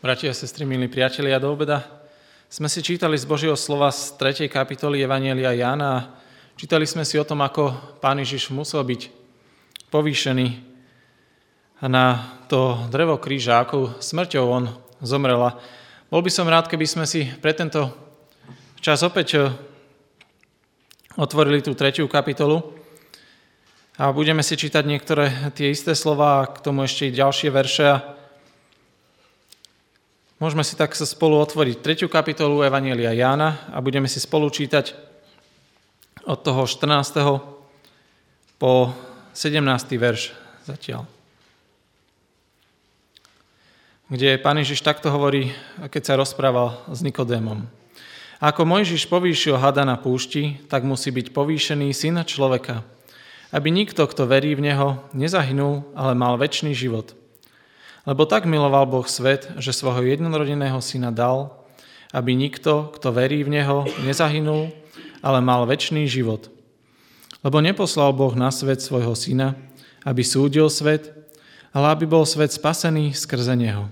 Bratia a sestry, milí priatelia, do obeda sme si čítali z Božieho slova z 3. kapitoly Evanjelia Jána a čítali sme si o tom, ako Pán Ježiš musel byť povýšený na to drevo kríža, akou smrťou on zomrel. Bol by som rád, keby sme si pre tento čas opäť otvorili tú 3. kapitolu a budeme si čítať niektoré tie isté slova a k tomu ešte i ďalšie verše. Môžeme si tak sa spolu otvoriť 3. kapitolu Evanjelia Jána a budeme si spolu čítať od toho 14. po 17. verš zatiaľ. Kde Pán Ježiš takto hovorí, keď sa rozprával s Nikodémom. Ako Mojžiš povýšil hada na púšti, tak musí byť povýšený Syn človeka, aby nikto, kto verí v Neho, nezahynul, ale mal večný život. Lebo tak miloval Boh svet, že svojho jednorodeného syna dal, aby nikto, kto verí v Neho, nezahynul, ale mal večný život. Lebo neposlal Boh na svet svojho syna, aby súdil svet, ale aby bol svet spasený skrze Neho.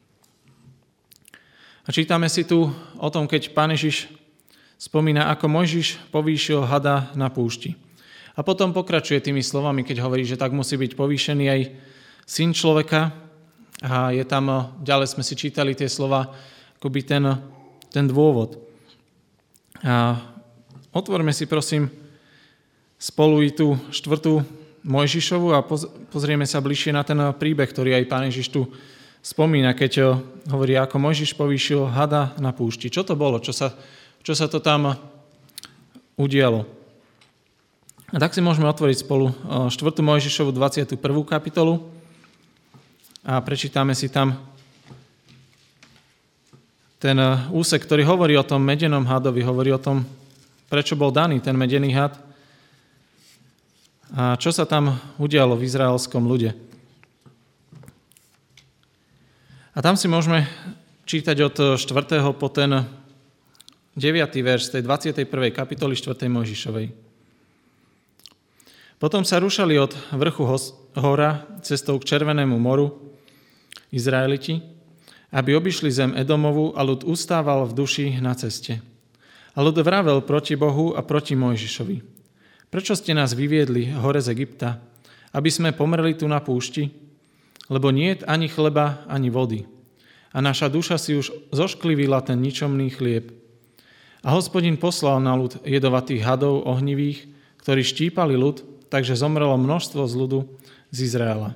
A čítame si tu o tom, keď Pán Ježiš spomína, ako Mojžiš povýšil hada na púšti. A potom pokračuje tými slovami, keď hovorí, že tak musí byť povýšený aj Syn človeka. A je tam, ďalej sme si čítali tie slova, akoby ten dôvod. A otvorme si prosím spolu i tú 4. Mojžišovu a pozrieme sa bližšie na ten príbeh, ktorý aj Pán Ježiš tu spomína, keď hovorí, ako Mojžiš povýšil hada na púšti. Čo to bolo? Čo sa to tam udialo? A tak si môžeme otvoriť spolu 4. Mojžišovu 21. kapitolu. A prečítame si tam ten úsek, ktorý hovorí o tom medenom hadovi, hovorí o tom, prečo bol daný ten medený had a čo sa tam udialo v izraelskom ľude. A tam si môžeme čítať od 4. po ten 9. verš z tej 21. kapitoly 4. Mojžišovej. Potom sa rušali od vrchu hora cestou k Červenému moru Izraeliti, aby obišli zem Edomovu a ľud ustával v duši na ceste. A ľud vravel proti Bohu a proti Mojžišovi. Prečo ste nás vyviedli hore z Egypta, aby sme pomreli tu na púšti? Lebo niet ani chleba, ani vody. A naša duša si už zošklivila ten ničomný chlieb. A Hospodin poslal na ľud jedovatých hadov ohnivých, ktorí štípali ľud, takže zomrelo množstvo z ľudu z Izraela.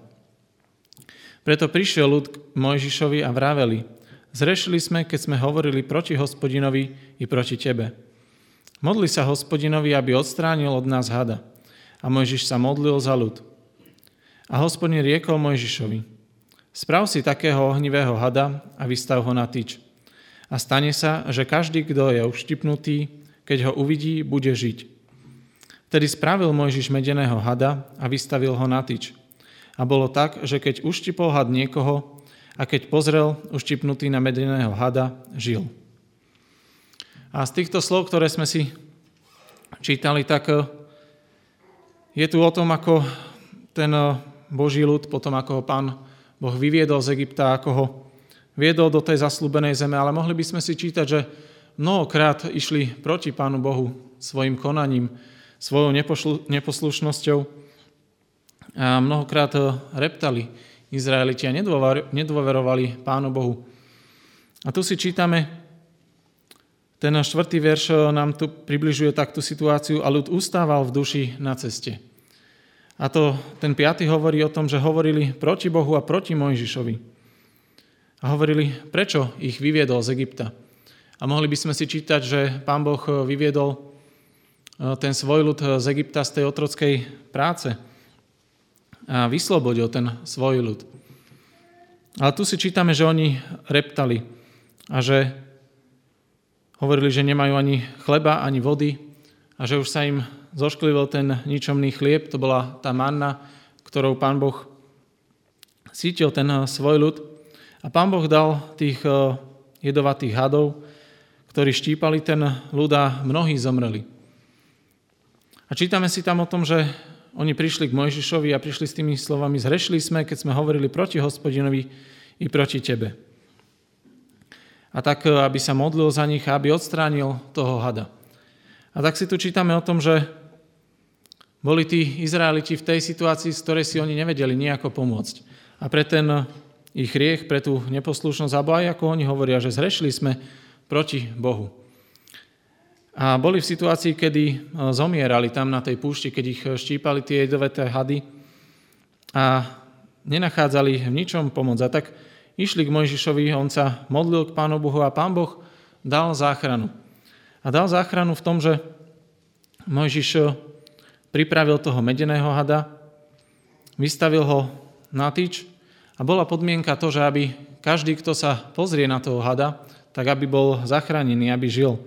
Preto prišiel ľud k Mojžišovi a vraveli, zrešili sme, keď sme hovorili proti Hospodinovi i proti tebe. Modli sa Hospodinovi, aby odstránil od nás hada. A Mojžiš sa modlil za ľud. A Hospodin riekol Mojžišovi, sprav si takého ohnivého hada a vystav ho na tyč. A stane sa, že každý, kto je uštipnutý, keď ho uvidí, bude žiť. Tedy spravil Mojžiš medeného hada a vystavil ho na tyč. A bolo tak, že keď uštipol had niekoho a keď pozrel uštipnutý na medeného hada, žil. A z týchto slov, ktoré sme si čítali, tak je tu o tom, ako ten Boží ľud, potom ako ho Pán Boh vyviedol z Egypta, ako ho viedol do tej zasľúbenej zeme, ale mohli by sme si čítať, že mnohokrát išli proti Pánu Bohu svojim konaním, svojou neposlušnosťou, a mnohokrát reptali Izraeliti a nedôverovali Pánu Bohu. A tu si čítame, ten 4. verš nám tu približuje takú situáciu a ľud ustával v duši na ceste. A to ten 5. hovorí o tom, že hovorili proti Bohu a proti Mojžišovi. A hovorili, prečo ich vyviedol z Egypta. A mohli by sme si čítať, že Pán Boh vyviedol ten svoj ľud z Egypta z tej otrockej práce a vyslobodil ten svoj ľud. Ale tu si čítame, že oni reptali a že hovorili, že nemajú ani chleba, ani vody a že už sa im zošklivil ten ničomný chlieb, to bola tá manna, ktorou Pán Boh sítil ten svoj ľud. A Pán Boh dal tých jedovatých hadov, ktorí štípali ten ľud a mnohí zomreli. A čítame si tam o tom, že oni prišli k Mojžišovi a prišli s tými slovami, zhrešili sme, keď sme hovorili proti Hospodinovi i proti tebe. a tak, aby sa modlil za nich a aby odstránil toho hada. A tak si tu čítame o tom, že boli tí Izraeliti v tej situácii, z ktorej si oni nevedeli nejako pomôcť. A pre ten ich hriech, pre tú neposlušnosť, alebo aj ako oni hovoria, že zhrešili sme proti Bohu. A boli v situácii, kedy zomierali tam na tej púšti, keď ich štípali tie jedovaté hady a nenachádzali v ničom pomoc. A tak išli k Mojžišovi, on sa modlil k Pánu Bohu a Pán Boh dal záchranu. A dal záchranu v tom, že Mojžiš pripravil toho medeného hada, vystavil ho na tyč a bola podmienka to, že aby každý, kto sa pozrie na toho hada, tak aby bol zachránený, aby žil.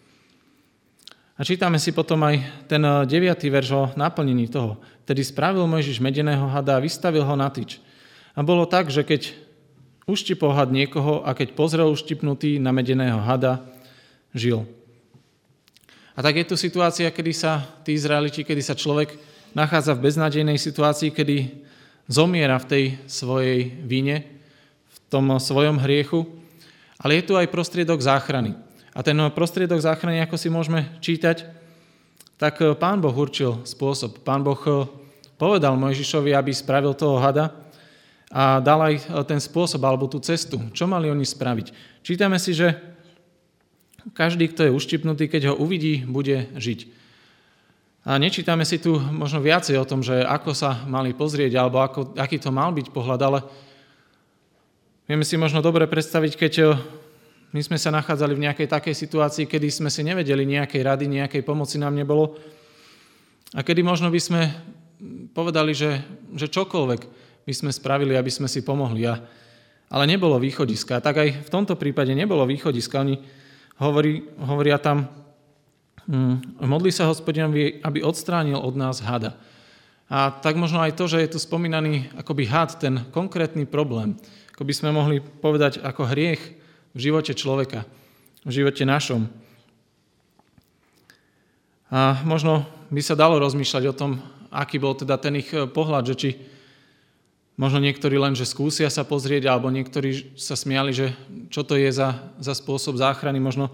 A čítame si potom aj ten 9. verš o naplnení toho. Tedy spravil Mojžiš medeného hada a vystavil ho na tyč. A bolo tak, že keď uštipol had niekoho a keď pozrel uštipnutý na medeného hada, žil. A tak je tu situácia, kedy sa tí Izraeliti, kedy sa človek nachádza v beznádejnej situácii, kedy zomiera v tej svojej vine, v tom svojom hriechu, ale je tu aj prostriedok záchrany. A ten prostriedok záchrany, ako si môžeme čítať, tak Pán Boh určil spôsob. Pán Boh povedal Mojžišovi, aby spravil toho hada a dal aj ten spôsob, alebo tú cestu. Čo mali oni spraviť? Čítame si, že každý, kto je uštipnutý, keď ho uvidí, bude žiť. A nečítame si tu možno viacej o tom, že ako sa mali pozrieť, alebo aký to mal byť pohľad, ale vieme si možno dobre predstaviť, keď my sme sa nachádzali v nejakej takej situácii, kedy sme si nevedeli nejakej rady, nejakej pomoci nám nebolo. A kedy možno by sme povedali, že čokoľvek by sme spravili, aby sme si pomohli. Ale nebolo východiska. Tak aj v tomto prípade nebolo východiska. Oni hovoria tam, modlí sa Hospodinovi, aby odstránil od nás hada. A tak možno aj to, že je tu spomínaný akoby had, ten konkrétny problém, ako by sme mohli povedať ako hriech v živote človeka, v živote našom. A možno by sa dalo rozmýšľať o tom, aký bol teda ten ich pohľad, že či možno niektorí len, že skúsia sa pozrieť, alebo niektorí sa smiali, že čo to je za spôsob záchrany. Možno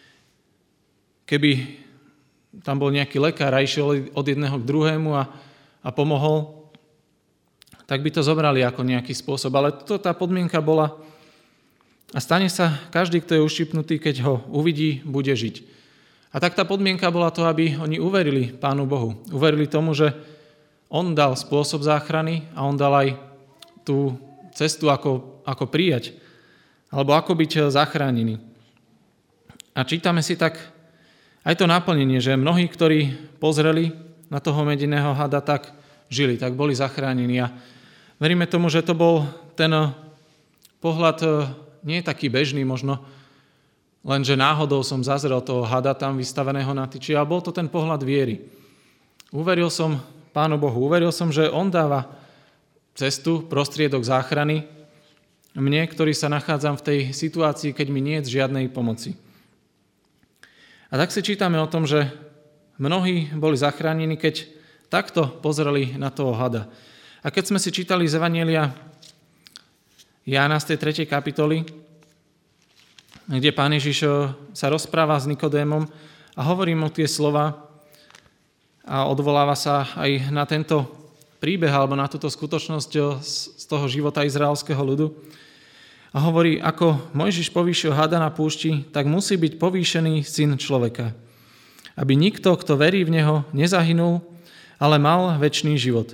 keby tam bol nejaký lekár a išiel od jedného k druhému a pomohol, tak by to zobrali ako nejaký spôsob. Ale tá podmienka bola a stane sa každý, kto je ušipnutý, keď ho uvidí, bude žiť. A tak tá podmienka bola to, aby oni uverili Pánu Bohu. Uverili tomu, že on dal spôsob záchrany a on dal aj tú cestu, ako prijať, alebo ako byť zachránený. A čítame si tak aj to naplnenie, že mnohí, ktorí pozreli na toho medeného hada, tak žili, tak boli zachránení. A veríme tomu, že to bol ten pohľad nie je taký bežný možno, lenže náhodou som zazrel toho hada tam vystaveného na tyči, ale bol to ten pohľad viery. Uveril som Pánu Bohu, uveril som, že on dáva cestu, prostriedok záchrany mne, ktorý sa nachádzam v tej situácii, keď mi nie je žiadnej pomoci. A tak si čítame o tom, že mnohí boli zachránení, keď takto pozreli na toho hada. A keď sme si čítali z Evanjelia Jána z tej 3. kapitoly, kde Pán Ježiš sa rozpráva s Nikodémom a hovorí mu tie slova a odvoláva sa aj na tento príbeh alebo na túto skutočnosť z toho života izraelského ľudu. A hovorí, ako Mojžiš povýšil hada na púšti, tak musí byť povýšený Syn človeka. Aby nikto, kto verí v neho, nezahynul, ale mal večný život.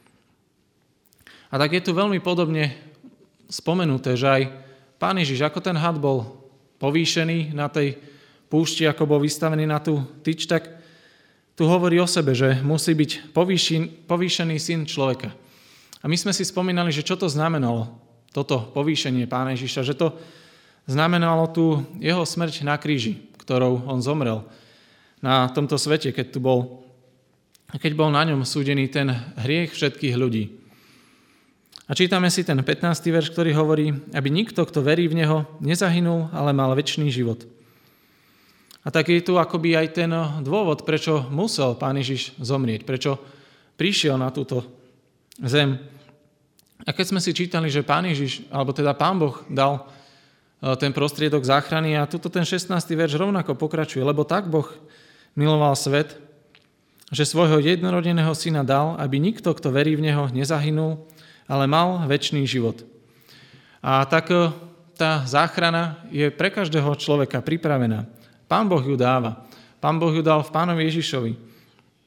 A tak je tu veľmi podobne spomenuté, že aj Pán Ježiš, ako ten had bol povýšený na tej púšti, ako bol vystavený na tú tyč, tak tu hovorí o sebe, že musí byť povýšený Syn človeka. A my sme si spomínali, že čo to znamenalo, toto povýšenie Pána Ježiša, že to znamenalo tú jeho smrť na kríži, ktorou on zomrel na tomto svete, keď bol na ňom súdený ten hriech všetkých ľudí. A čítame si ten 15. verš, ktorý hovorí, aby nikto, kto verí v neho, nezahynul, ale mal večný život. A tak je tu akoby aj ten dôvod, prečo musel Pán Ježiš zomrieť, prečo prišiel na túto zem. A keď sme si čítali, že Pán Ježiš, alebo teda Pán Boh dal ten prostriedok záchrany. A tuto ten 16. verš rovnako pokračuje. Lebo tak Boh miloval svet, že svojho jednorodeného syna dal, aby nikto, kto verí v neho, nezahynul, ale mal večný život. A tak tá záchrana je pre každého človeka pripravená. Pán Boh ju dáva. Pán Boh ju dal v Pánovi Ježišovi.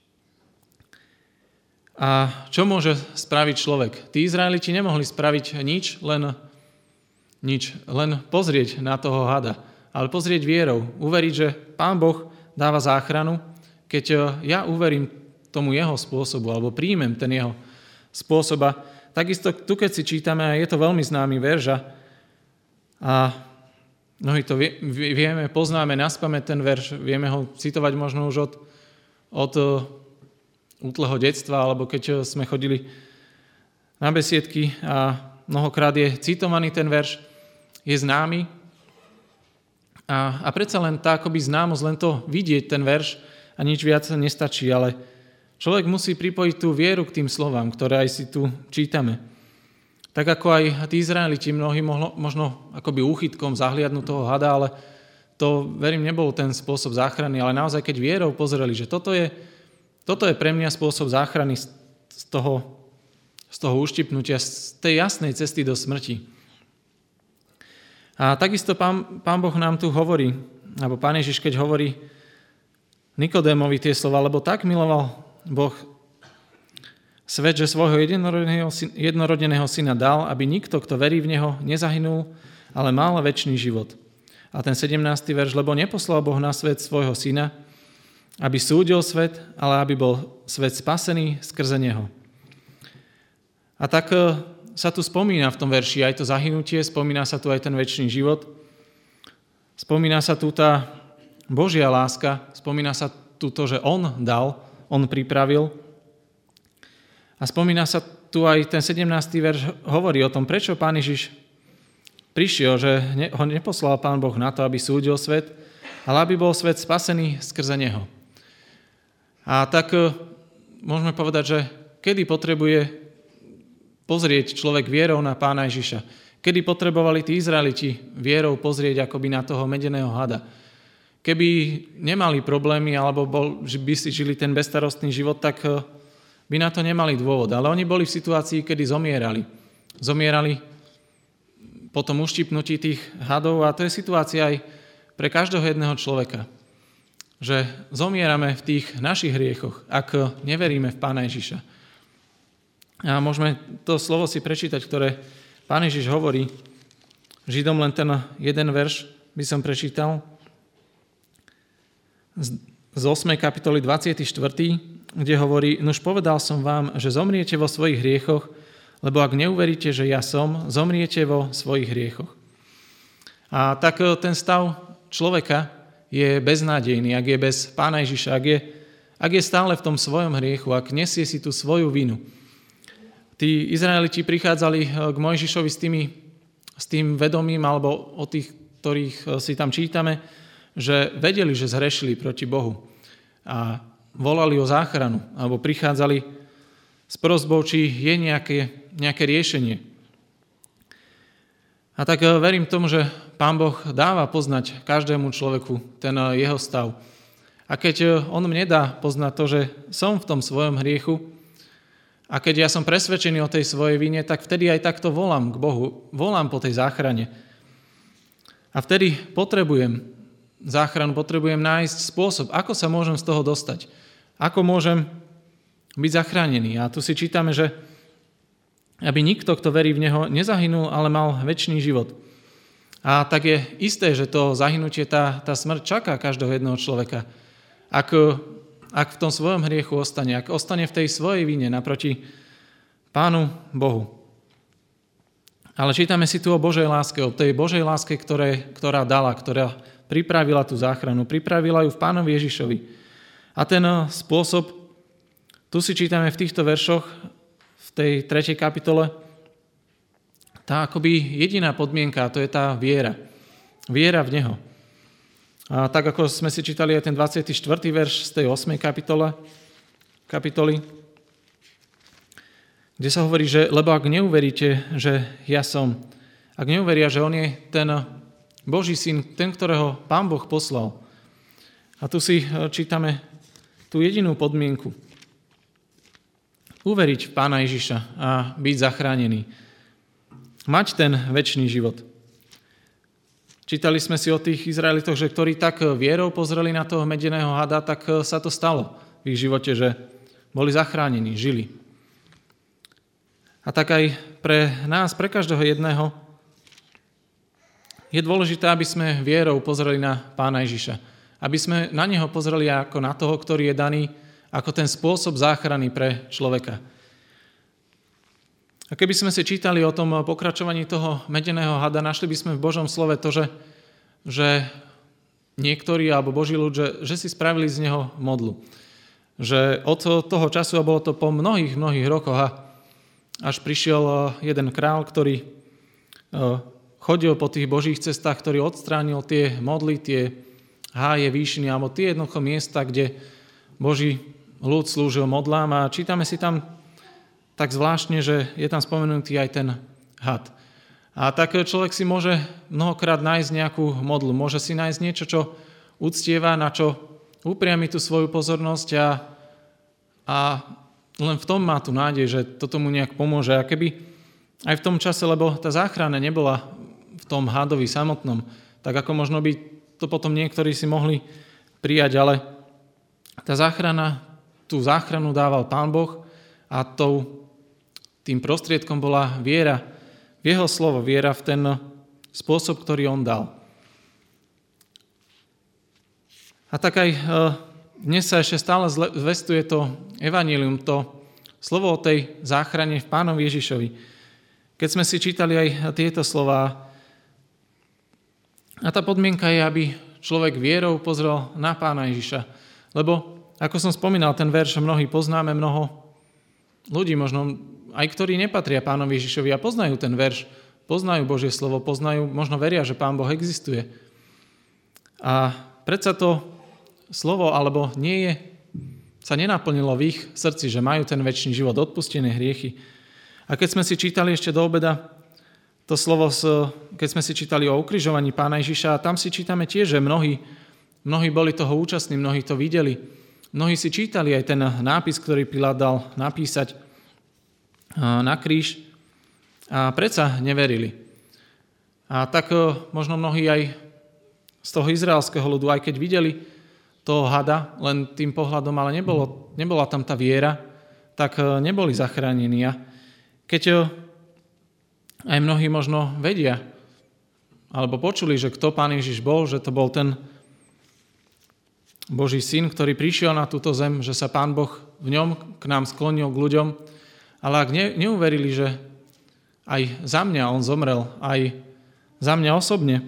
A čo môže spraviť človek? Tí Izraeliti nemohli spraviť nič, len pozrieť na toho hada. Ale pozrieť vierou, uveriť, že Pán Boh dáva záchranu, keď ja uverím tomu jeho spôsobu, alebo príjmem ten jeho spôsob. A takisto tu, keď si čítame, a je to veľmi známy verš, a mnohí to vieme, poznáme naspamäť ten verš, vieme ho citovať možno už od útleho detstva, alebo keď sme chodili na besiedky a mnohokrát je citovaný ten verš, je známy a predsa len tá akoby známosť, len to vidieť ten verš a nič viac nestačí, ale človek musí pripojiť tú vieru k tým slovám, ktoré aj si tu čítame. Tak ako aj tí Izraeliti, mnohí možno akoby úchytkom zahliadnú toho hada, ale to, verím, nebol ten spôsob záchrany, ale naozaj, keď vierou pozreli, že toto je pre mňa spôsob záchrany z toho uštipnutia, z tej jasnej cesty do smrti. A takisto Pán Boh nám tu hovorí, alebo Pán Ježiš, keď hovorí Nikodémovi tie slova, lebo tak miloval Boh svet, že svojho jednorodeného syna dal, aby nikto, kto verí v neho, nezahynul, ale mal večný život. A ten 17. verš, lebo neposlal Boh na svet svojho syna, aby súdil svet, ale aby bol svet spasený skrze neho. A tak sa tu spomína v tom verši aj to zahynutie, spomína sa tu aj ten večný život, spomína sa tu tá Božia láska, spomína sa tu to, že On dal, On pripravil. A spomína sa tu aj ten 17. verš hovorí o tom, prečo Pán Ježiš prišiel, že ho neposlal Pán Boh na to, aby súdil svet, ale aby bol svet spasený skrze neho. A tak môžeme povedať, že kedy potrebuje pozrieť človek vierou na Pána Ježiša? Kedy potrebovali tí Izraeliti vierou pozrieť akoby na toho medeného hada? Keby nemali problémy, alebo by si žili ten bezstarostný život, tak by na to nemali dôvod. Ale oni boli v situácii, kedy zomierali. Zomierali po tom uštipnutí tých hadov a to je situácia aj pre každého jedného človeka. Že zomierame v tých našich hriechoch, ak neveríme v Pána Ježiša. A môžeme to slovo si prečítať, ktoré Pán Ježiš hovorí. Židom len ten jeden verš by som prečítal. Z 8. kapitoly 24., kde hovorí, nuž povedal som vám, že zomriete vo svojich hriechoch, lebo ak neuveríte, že ja som, zomriete vo svojich hriechoch. A tak ten stav človeka je beznádejný, ak je bez Pána Ježiša, ak je stále v tom svojom hriechu, ak nesie si tú svoju vinu. Tí Izraeliti prichádzali k Mojžišovi s tým vedomím, alebo o tých, ktorých si tam čítame, že vedeli, že zhrešili proti Bohu a volali o záchranu, alebo prichádzali s prosbou, či je nejaké riešenie. A tak verím tomu, že Pán Boh dáva poznať každému človeku ten jeho stav. A keď on mne dá poznať to, že som v tom svojom hriechu a keď ja som presvedčený o tej svojej vine, tak vtedy aj takto volám k Bohu, volám po tej záchrane. A vtedy potrebujem záchranu, potrebujem nájsť spôsob, ako sa môžem z toho dostať. Ako môžem byť zachránený. A tu si čítame, že aby nikto, kto verí v Neho, nezahynul, ale mal večný život. A tak je isté, že to zahynutie, tá smrť čaká každého jedného človeka. Ak v tom svojom hriechu ostane, ak ostane v tej svojej vine naproti Pánu Bohu. Ale čítame si tu o Božej láske, o tej Božej láske, ktorá dala, ktorá pripravila tú záchranu, pripravila ju v Pánovi Ježišovi. A ten spôsob, tu si čítame v týchto veršoch, v tej 3. kapitole, tá akoby jediná podmienka, to je tá viera. Viera v Neho. A tak ako sme si čítali aj ten 24. verš z tej 8. kapitoly, kde sa hovorí, že lebo ak neuveríte, že ja som, ak neuveria, že on je ten Boží syn, ten, ktorého Pán Boh poslal. A tu si čítame tú jedinú podmienku. Uveriť v Pána Ježiša a byť zachránený. Mať ten večný život. Čítali sme si o tých Izraelitoch, že ktorí tak vierou pozreli na toho medeného hada, tak sa to stalo v ich živote, že boli zachránení, žili. A tak aj pre nás, pre každého jedného, je dôležité, aby sme vierou pozreli na Pána Ježiša. Aby sme na Neho pozreli ako na toho, ktorý je daný ako ten spôsob záchrany pre človeka. A keby sme si čítali o tom pokračovaní toho medeného hada, našli by sme v Božom slove to, že niektorí, alebo Boží ľud, že si spravili z neho modlu. Že od toho času, a bolo to po mnohých rokoch, až prišiel jeden král, ktorý chodil po tých Božích cestách, ktorý odstránil tie modly, tie háje, výšiny, alebo tie jednoducho miesta, kde Boží ľud slúžil modlám. A čítame si tam tak zvláštne, že je tam spomenutý aj ten had. A tak človek si môže mnohokrát nájsť nejakú modlu, môže si nájsť niečo, čo uctieva, na čo upriami tú svoju pozornosť a len v tom má tu nádej, že toto mu nejak pomôže. A keby aj v tom čase, lebo tá záchrana nebola v tom hadovi samotnom, tak ako možno by to potom niektorí si mohli prijať, ale tá záchrana, tú záchranu dával Pán Boh a tým prostriedkom bola viera v jeho slovo, viera v ten spôsob, ktorý on dal. A tak aj dnes sa ešte stále zvestuje to evanjelium, to slovo o tej záchrane v Pánovi Ježišovi. Keď sme si čítali aj tieto slová, a tá podmienka je, aby človek vierou pozrel na Pána Ježiša. Lebo, ako som spomínal, ten verš mnohí poznáme, mnoho ľudí možno aj ktorí nepatria Pánovi Ježišovi a poznajú ten verš, poznajú Božie slovo, poznajú, možno veria, že Pán Boh existuje. A predsa to slovo, alebo sa nenaplnilo v ich srdci, že majú ten večný život, odpustené hriechy. A keď sme si čítali ešte do obeda to slovo, keď sme si čítali o ukrižovaní Pána Ježiša, tam si čítame tiež, že mnohí boli toho účastní, mnohí to videli. Mnohí si čítali aj ten nápis, ktorý Pilát dal napísať na kríž a predsa neverili. A tak možno mnohí aj z toho izraelského ľudu, aj keď videli toho hada len tým pohľadom, ale nebola tam tá viera, tak neboli zachránení. A keď aj mnohí možno vedia, alebo počuli, že kto Pán Ježiš bol, že to bol ten Boží syn, ktorý prišiel na túto zem, že sa Pán Boh v ňom k nám sklonil k ľuďom, ale ak neuverili, že aj za mňa on zomrel, aj za mňa osobne.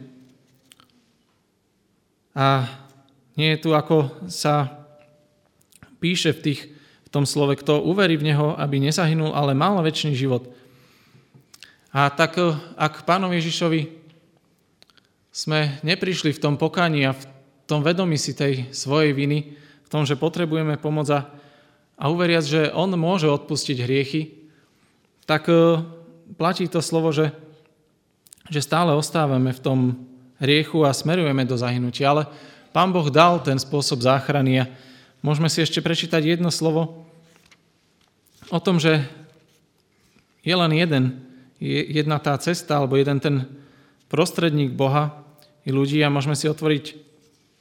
A nie je tu, ako sa píše v tom slove, kto uverí v Neho, aby nezahynul, ale mal večný život. A tak, ak Pánovi Ježišovi sme neprišli v tom pokáni a v tom vedomí si tej svojej viny, v tom, že potrebujeme pomoc a uveriac, že on môže odpustiť hriechy, tak platí to slovo, že stále ostávame v tom hriechu a smerujeme do zahynutia. Ale Pán Boh dal ten spôsob záchrany a môžeme si ešte prečítať jedno slovo o tom, že je len jedna tá cesta, alebo jeden ten prostredník Boha i ľudí a môžeme si otvoriť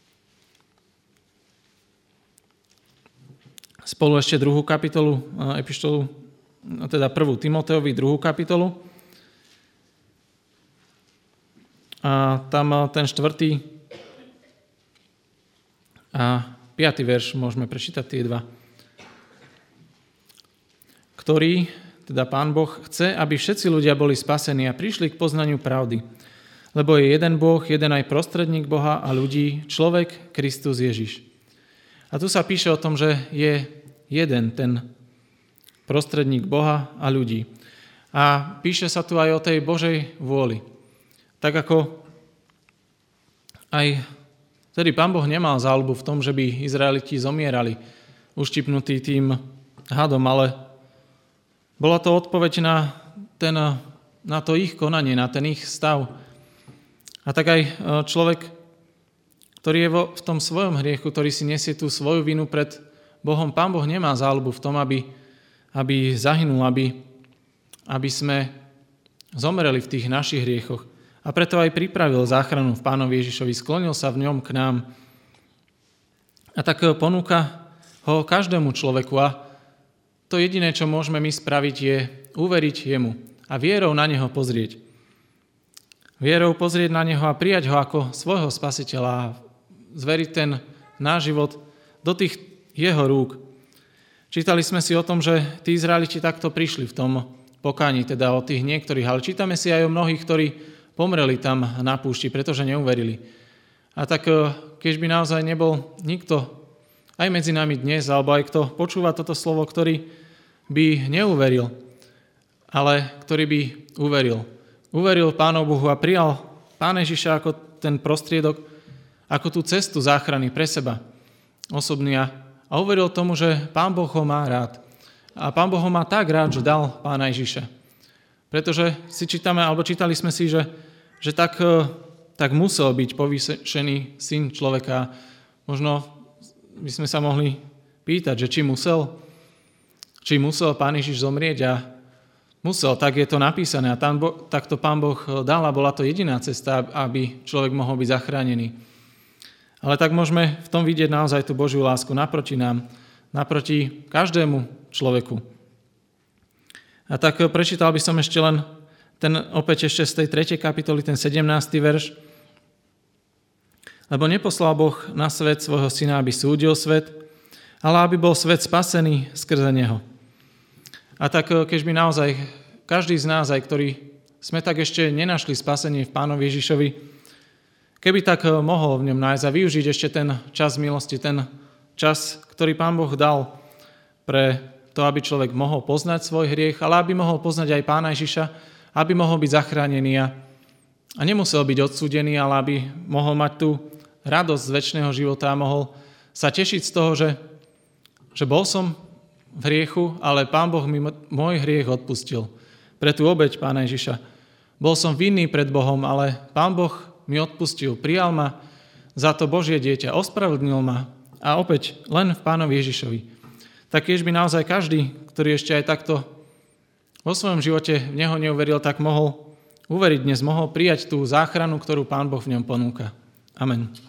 spolu ešte 2. kapitolu epištolu, teda 1. Timoteovi 2. kapitolu. A tam ten 4. a 5. verš môžeme prečítať tie dva. Ktorý, teda Pán Boh, chce, aby všetci ľudia boli spasení a prišli k poznaniu pravdy. Lebo je jeden Boh, jeden aj prostredník Boha a ľudí, človek Kristus Ježiš. A tu sa píše o tom, že je jeden ten prostredník Boha a ľudí. A píše sa tu aj o tej Božej vôli. Tak ako aj vtedy Pán Boh nemal záľubu v tom, že by Izraeliti zomierali, uštipnutí tým hadom, ale bola to odpoveď na to ich konanie, na ten ich stav. A tak aj človek, ktorý je v tom svojom hriechu, ktorý si nesie tú svoju vinu pred Bohom, Pán Boh nemá záľubu v tom, aby zahynul, aby sme zomreli v tých našich hriechoch. A preto aj pripravil záchranu v Pánovi Ježišovi, sklonil sa v ňom k nám. A tak ponúka ho každému človeku. A to jediné, čo môžeme my spraviť, je uveriť jemu a vierou na neho pozrieť. Vierou pozrieť na neho a prijať ho ako svojho spasiteľa a zveriť ten náš život do tých jeho rúk. Čítali sme si o tom, že tí Izraeliti takto prišli v tom pokáni, teda o tých niektorých, ale čítame si aj o mnohých, ktorí pomreli tam na púšti, pretože neuverili. A tak keď by naozaj nebol nikto aj medzi nami dnes, alebo aj kto počúva toto slovo, ktorý by neuveril, ale ktorý by uveril. Uveril Pánu Bohu a prijal Pána Ježiša ako ten prostriedok, ako tú cestu záchrany pre seba osobný a uveril tomu, že Pán Boh ho má rád. A Pán Boh ho má tak rád, že dal Pána Ježiša. Pretože si čítali sme si, že tak musel byť povýšený syn človeka. Možno by sme sa mohli pýtať, že či musel Pán Ježiš zomrieť a musel, tak je to napísané a takto Pán Boh dal a bola to jediná cesta, aby človek mohol byť zachránený. Ale tak môžeme v tom vidieť naozaj tú Božiu lásku naproti nám, naproti každému človeku. A tak prečítal by som ešte len opäť z tej 3. kapitoly, ten 17. verš. Lebo neposlal Boh na svet svojho syna, aby súdil svet, ale aby bol svet spasený skrze neho. A tak keď by naozaj každý z nás, aj ktorý sme tak ešte nenašli spasenie v Pánovi Ježišovi, keby tak mohol v ňom nájsť a využiť ešte ten čas milosti, ten čas, ktorý Pán Boh dal pre to, aby človek mohol poznať svoj hriech, ale aby mohol poznať aj Pána Ježiša, aby mohol byť zachránený a nemusel byť odsúdený, ale aby mohol mať tú radosť z večného života a mohol sa tešiť z toho, že bol som v hriechu, ale Pán Boh mi môj hriech odpustil. Pre tú obeť Pána Ježiša. Bol som vinný pred Bohom, ale Pán Boh mi odpustil. Prijal ma za to Božie dieťa. Ospravedlnil ma. A opäť len v Pánovi Ježišovi. Tak keď by naozaj každý, ktorý ešte aj takto vo svojom živote v Neho neuveril, tak mohol uveriť dnes, mohol prijať tú záchranu, ktorú Pán Boh v ňom ponúka. Amen.